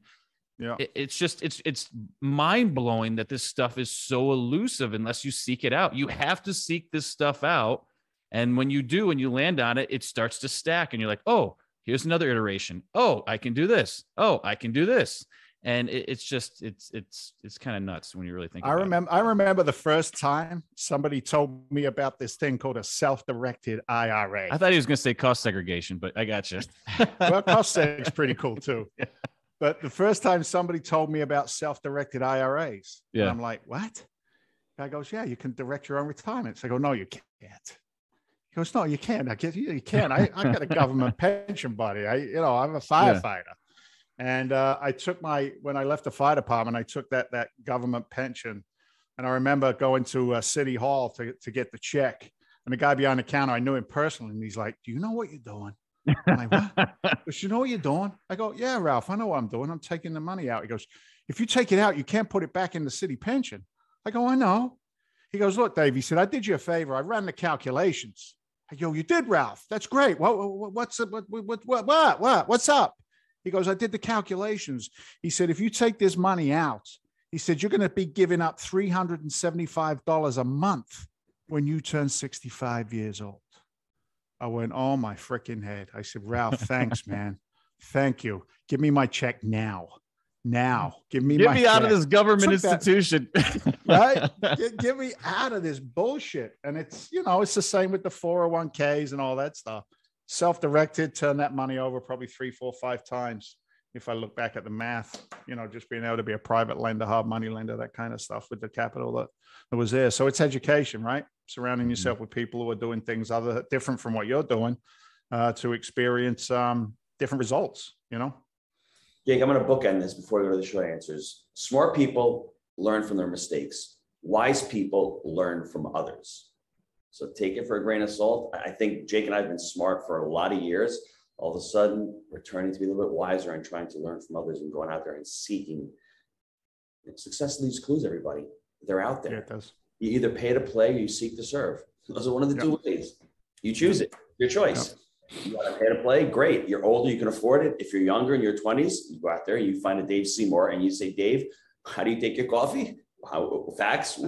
Speaker 1: it's mind blowing that this stuff is so elusive unless you seek it out. You have to seek this stuff out. And when you do, and you land on it, it starts to stack, and you're like, oh, here's another iteration. Oh, I can do this. Oh, I can do this. And it's kind of nuts when you really think about it.
Speaker 3: I remember the first time somebody told me about this thing called a self-directed IRA.
Speaker 1: I thought he was going to say cost segregation, but I got you.
Speaker 3: Well, cost seg is pretty cool too. Yeah. But the first time somebody told me about self-directed IRAs, and I'm like, what? Guy goes, yeah, you can direct your own retirement. So I go, no, you can't. He goes, no, you can't. You can. I got a government pension, buddy. I'm a firefighter. And I took when I left the fire department, I took that government pension. And I remember going to City Hall to get the check. And the guy behind the counter, I knew him personally. And he's like, do you know what you're doing? I'm like, what? Does you know what you're doing? I go, yeah, Ralph, I know what I'm doing. I'm taking the money out. He goes, if you take it out, you can't put it back in the city pension. I go, I know. He goes, look, Dave, he said, I did you a favor. I ran the calculations. I go, you did, Ralph. That's great. What's up? He goes, I did the calculations. He said, if you take this money out, he said, you're going to be giving up $375 a month when you turn 65 years old. I went, oh, my freaking head. I said, Ralph, thanks, man. Thank you. Give me my check now. Give me
Speaker 1: out of this government institution.
Speaker 3: Right? Get me out of this bullshit. And it's, it's the same with the 401ks and all that stuff. self-directed, turned that money over probably 3, 4, 5 times. If I look back at the math, just being able to be a private lender, hard money lender, that kind of stuff with the capital that was there. So it's education, right? Surrounding yourself with people who are doing things different from what you're doing to experience different results,
Speaker 2: Jake, I'm going to bookend this before we go to the short answers. Smart people learn from their mistakes. Wise people learn from others. So take it for a grain of salt. I think Jake and I have been smart for a lot of years. All of a sudden, we're turning to be a little bit wiser and trying to learn from others and going out there and seeking. Success leaves clues, everybody. They're out there.
Speaker 3: Yeah, it does.
Speaker 2: You either pay to play or you seek to serve. Those are one of the two ways. You choose it. Your choice. You want to pay to play? Great. You're older, you can afford it. If you're younger, in your 20s, you go out there and you find a Dave Seymour and you say, Dave, how do you take your coffee? Facts?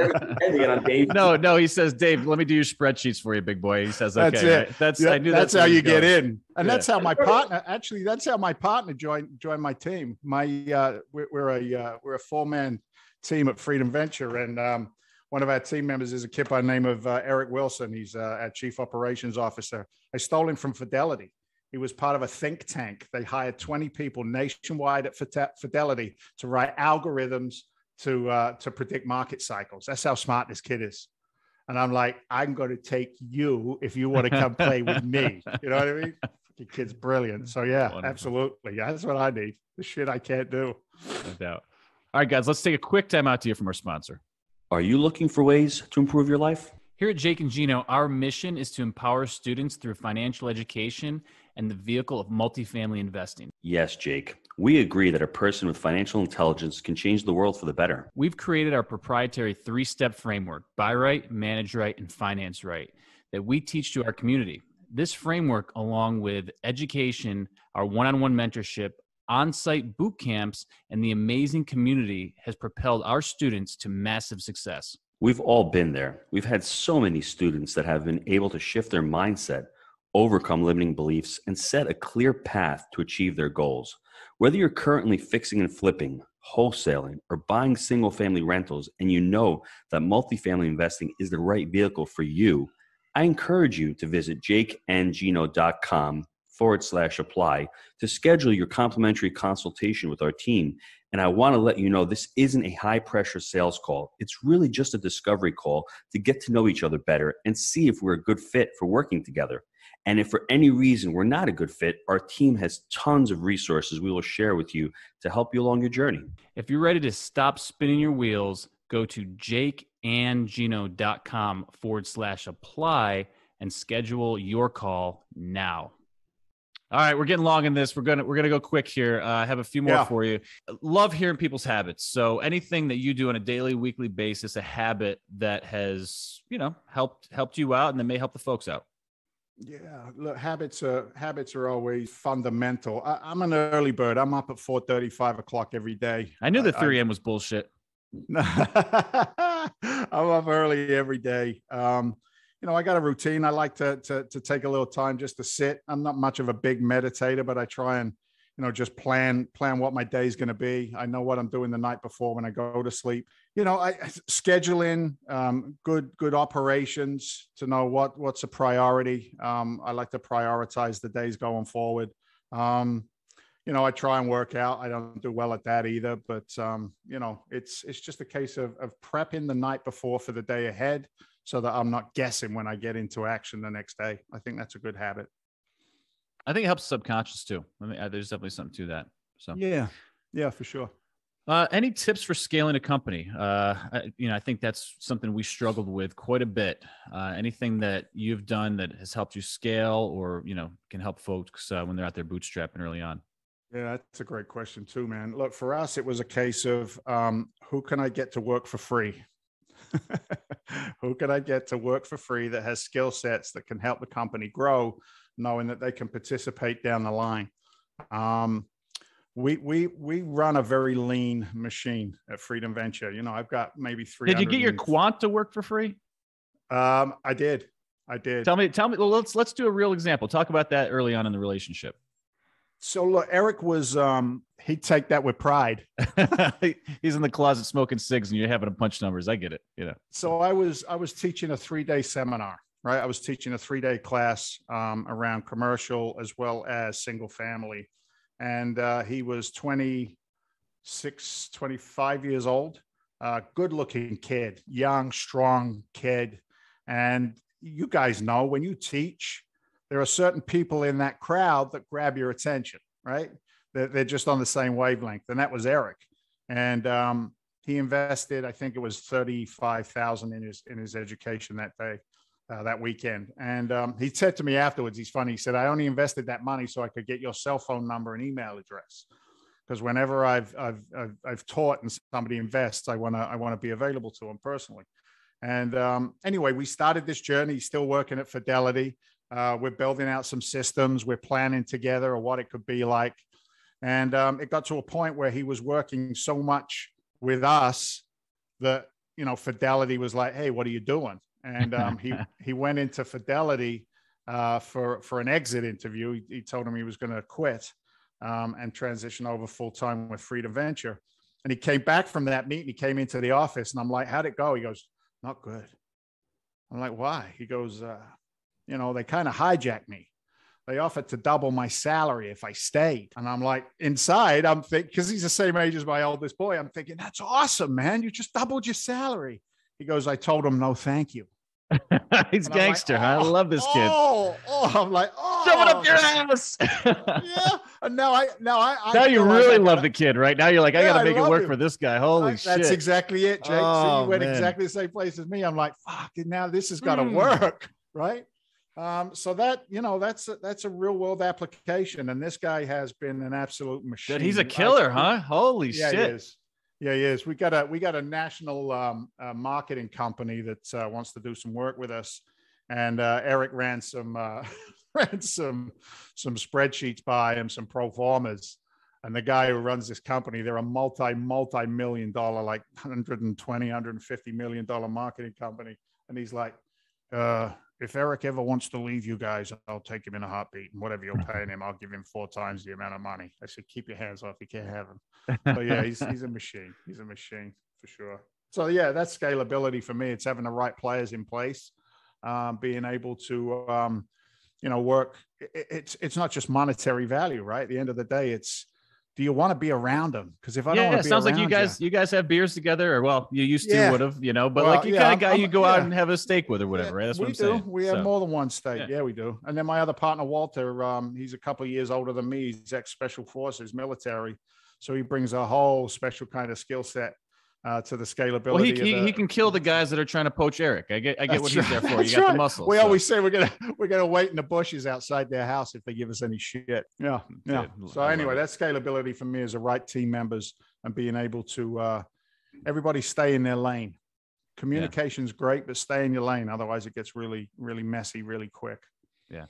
Speaker 1: No, he says, Dave, let me do your spreadsheets for you, big boy. He says, okay.
Speaker 3: That's it.
Speaker 1: Right?
Speaker 3: I knew that's how you get in. And that's how my partner, joined my team. We're a 4-man team at Freedom Venture. And one of our team members is a kid by the name of Eric Wilson. He's our chief operations officer. I stole him from Fidelity. He was part of a think tank. They hired 20 people nationwide at Fidelity to write algorithms to predict market cycles. That's how smart this kid is. And I'm like, I'm going to take you if you want to come play with me. You know what I mean? The kid's brilliant. So yeah, wonderful. Absolutely. Yeah, that's what I need. The shit I can't do.
Speaker 1: No doubt. All right, guys, let's take a quick time out to hear from our sponsor.
Speaker 2: Are you looking for ways to improve your life?
Speaker 4: Here at Jake and Gino, our mission is to empower students through financial education and the vehicle of multifamily investing.
Speaker 2: Yes, Jake. We agree that a person with financial intelligence can change the world for the better.
Speaker 4: We've created our proprietary 3-step framework, buy right, manage right, and finance right, that we teach to our community. This framework, along with education, our one-on-one mentorship, on-site boot camps, and the amazing community has propelled our students to massive success.
Speaker 2: We've all been there. We've had so many students that have been able to shift their mindset, overcome limiting beliefs, and set a clear path to achieve their goals. Whether you're currently fixing and flipping, wholesaling, or buying single-family rentals, and you know that multifamily investing is the right vehicle for you, I encourage you to visit jakeandgino.com/apply to schedule your complimentary consultation with our team. And I want to let you know this isn't a high-pressure sales call. It's really just a discovery call to get to know each other better and see if we're a good fit for working together. And if for any reason we're not a good fit, our team has tons of resources we will share with you to help you along your journey.
Speaker 4: If you're ready to stop spinning your wheels, go to jakeandgino.com/apply and schedule your call now.
Speaker 1: All right, we're getting long in this. We're gonna go quick here. I have a few more for you. Love hearing people's habits. So anything that you do on a daily, weekly basis, a habit that has helped you out and that may help the folks out.
Speaker 3: Yeah, look, habits are always fundamental. I'm an early bird. I'm up at 4:30, 5 o'clock every day.
Speaker 1: I knew the 3 a.m. was bullshit.
Speaker 3: I'm up early every day. I got a routine. I like to take a little time just to sit. I'm not much of a big meditator, but I try and, just plan what my day is going to be. I know what I'm doing the night before when I go to sleep. I schedule in good operations to know what's a priority. I like to prioritize the days going forward. I try and work out. I don't do well at that either, but it's just a case of prepping the night before for the day ahead, so that I'm not guessing when I get into action the next day. I think that's a good habit.
Speaker 1: I think it helps subconscious too. There's definitely something to that. So
Speaker 3: yeah, for sure.
Speaker 1: Any tips for scaling a company? I think that's something we struggled with quite a bit. Anything that you've done that has helped you scale, or can help folks when they're out there bootstrapping early on?
Speaker 3: Yeah, that's a great question too, man. Look, for us, it was a case of who can I get to work for free? Who can I get to work for free that has skill sets that can help the company grow, knowing that they can participate down the line? We run a very lean machine at Freedom Venture. I've got maybe 300.
Speaker 1: Did you get your quant to work for free?
Speaker 3: I did. Tell me.
Speaker 1: Well, let's do a real example. Talk about that early on in the relationship.
Speaker 3: So look, Eric was, he'd take that with pride.
Speaker 1: He's in the closet smoking cigs and you're having to punch numbers. I get it.
Speaker 3: So I was teaching a 3-day seminar right? I was teaching a 3-day class around commercial as well as single family. And he was 26, 25 years old, good looking kid, young, strong kid. And you guys know when you teach, there are certain people in that crowd that grab your attention, right? They're just on the same wavelength. And that was Eric. And he invested, I think it was $35,000 in his education that day, that weekend. And he said to me afterwards, he's funny. He said, I only invested that money so I could get your cell phone number and email address. Because whenever I've taught and somebody invests, I want to be available to them personally. And anyway, we started this journey. He's still working at Fidelity. We're building out some systems. We're planning together what it could be like. And it got to a point where he was working so much with us that, you know, Fidelity was like, hey, what are you doing? And he went into Fidelity for an exit interview. He told him he was going to quit and transition over full-time with Freedom Venture. And he came back from that meeting. He came into the office and I'm like, how'd it go? He goes, not good. I'm like, why? He goes, you know, they kind of hijacked me. They offered to double my salary if I stayed. And I'm like, inside, I'm thinking, because he's the same age as my oldest boy, I'm thinking, that's awesome, man. You just doubled your salary. He goes, I told him, no, thank you.
Speaker 1: He's gangster. Like, I love this kid.
Speaker 3: I'm like,
Speaker 1: shove it up your ass.
Speaker 3: Yeah. And now
Speaker 1: you really love the kid, right? Now you're like, I got to make it work for this guy. Holy shit.
Speaker 3: That's exactly it, Jake. So you went exactly the same place as me. I'm like, fuck, now this has got to work, right? So that, you know, that's a real world application. And this guy has been an absolute machine.
Speaker 1: Dude, he's a killer, huh? Holy shit.
Speaker 3: He is. Yeah, he is. We got a national marketing company that wants to do some work with us. And Eric ran some spreadsheets by him, some pro formas. And the guy who runs this company, they're a multi-million dollar, like $150 million marketing company. And he's like, if Eric ever wants to leave you guys, I'll take him in a heartbeat. And whatever you're paying him, I'll give him 4 times the amount of money. I said, keep your hands off. You can't have him. But yeah, he's a machine. He's a machine for sure. So yeah, that's scalability for me. It's having the right players in place, being able to, you know, work. It's not just monetary value, right? At the end of the day, it's, do you want to be around them? Because if I don't want to be
Speaker 1: sounds
Speaker 3: around
Speaker 1: like you guys have beers together, or well, you used to would have, you know, but like you kind of guy you go out and have a steak with or whatever, right? That's what I'm saying.
Speaker 3: We have more than one steak. Yeah, we do. And then my other partner, Walter, he's a couple of years older than me. He's ex-special forces, military. So he brings a whole special kind of skill set to the scalability.
Speaker 1: Well, he can kill the guys that are trying to poach Eric. I get what he's there for. You got the muscle.
Speaker 3: We always say we're gonna wait in the bushes outside their house if they give us any shit. Yeah. So anyway, that scalability for me is the right team members and being able to everybody stay in their lane. Communication's great, but stay in your lane. Otherwise, it gets really, really messy really quick.
Speaker 1: Yeah.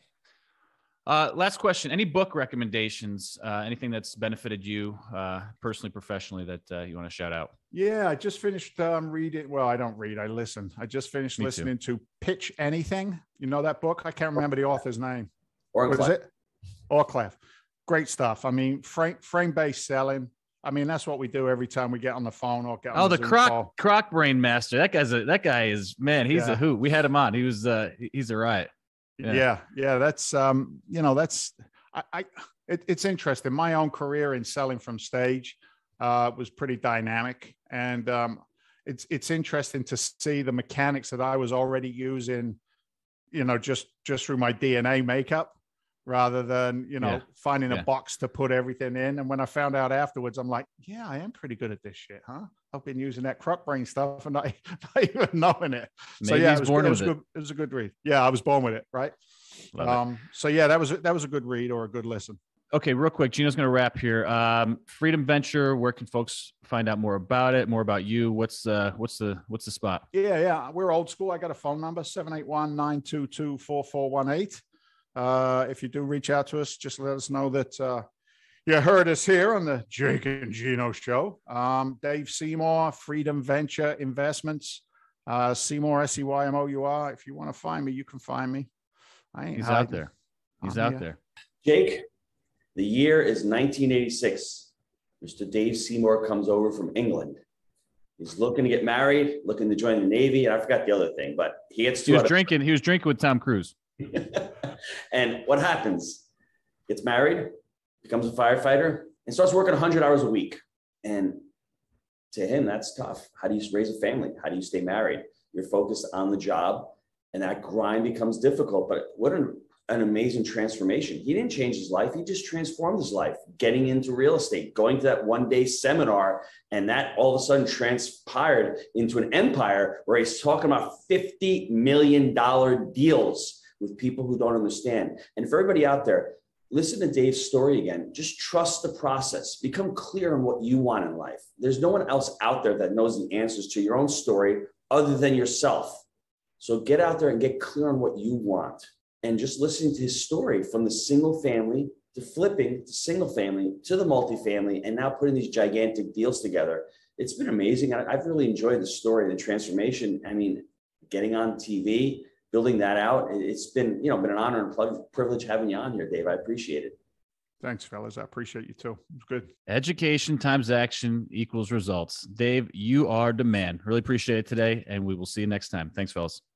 Speaker 1: Last question. Any book recommendations? Anything that's benefited you personally, professionally that you want to shout out?
Speaker 3: Yeah, I just finished reading. Well, I don't read. I listen. I just finished listening to Pitch Anything. You know that book? I can't remember the author's name. What is it? Orclef. Great stuff. I mean, frame-based selling. I mean, that's what we do every time we get on the phone or get on
Speaker 1: the Croc Brain Master. That guy is, man, he's a hoot. We had him on. He was he's a riot.
Speaker 3: Yeah. That's you know, that's it's interesting. My own career in selling from stage was pretty dynamic, and it's interesting to see the mechanics that I was already using, you know, just through my DNA makeup, rather than, you know, finding a box to put everything in. And when I found out afterwards, I'm like, yeah, I am pretty good at this shit, huh? I've been using that Croc Brain stuff and not even knowing it. So yeah, it was a good read. Yeah, I was born with it, right? So yeah, that was a good read or a good listen.
Speaker 1: Okay, real quick, Gino's going to wrap here. Freedom Venture, where can folks find out more about it, more about you? What's the spot?
Speaker 3: Yeah, we're old school. I got a phone number, 781-922-4418. If you do reach out to us, just let us know that you heard us here on the Jake and Gino show. Dave Seymour, Freedom Venture Investments, Seymour, Seymour. If you want to find me, you can find me.
Speaker 1: He's out there. He's out there.
Speaker 2: Jake, the year is 1986. Mr. Dave Seymour comes over from England. He's looking to get married, looking to join the Navy. And I forgot the other thing, but he gets
Speaker 1: He was drinking with Tom Cruise.
Speaker 2: And what happens? Gets married, becomes a firefighter, and starts working 100 hours a week. And to him, that's tough. How do you raise a family? How do you stay married? You're focused on the job, and that grind becomes difficult. But what an amazing transformation. He didn't change his life. He just transformed his life, getting into real estate, going to that one-day seminar, and that all of a sudden transpired into an empire where he's talking about $50 million deals with people who don't understand. And for everybody out there, listen to Dave's story again. Just trust the process. Become clear on what you want in life. There's no one else out there that knows the answers to your own story other than yourself. So get out there and get clear on what you want. And just listening to his story from the single family to flipping to single family to the multifamily and now putting these gigantic deals together. It's been amazing. I've really enjoyed the story, the transformation. I mean, getting on TV, building that out. It's been, been an honor and privilege having you on here, Dave. I appreciate it.
Speaker 3: Thanks, fellas. I appreciate you too. It's good.
Speaker 1: Education times action equals results. Dave, you are the man. Really appreciate it today. And we will see you next time. Thanks, fellas.